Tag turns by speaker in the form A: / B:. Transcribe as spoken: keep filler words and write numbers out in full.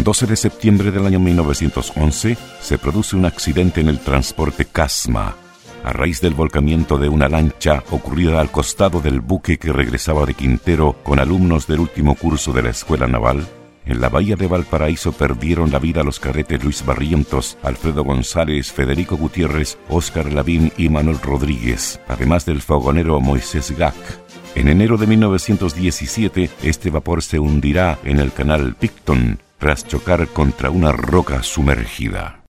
A: doce de septiembre del año mil novecientos once se produce un accidente en el transporte Casma, a raíz del volcamiento de una lancha ocurrida al costado del buque que regresaba de Quintero con alumnos del último curso de la Escuela Naval. En la bahía de Valparaíso perdieron la vida los cadetes Luis Barrientos, Alfredo González, Federico Gutiérrez, Óscar Lavín y Manuel Rodríguez, además del fogonero Moisés Gac. En enero de mil novecientos diecisiete, este vapor se hundirá en el canal Picton tras chocar contra una roca sumergida.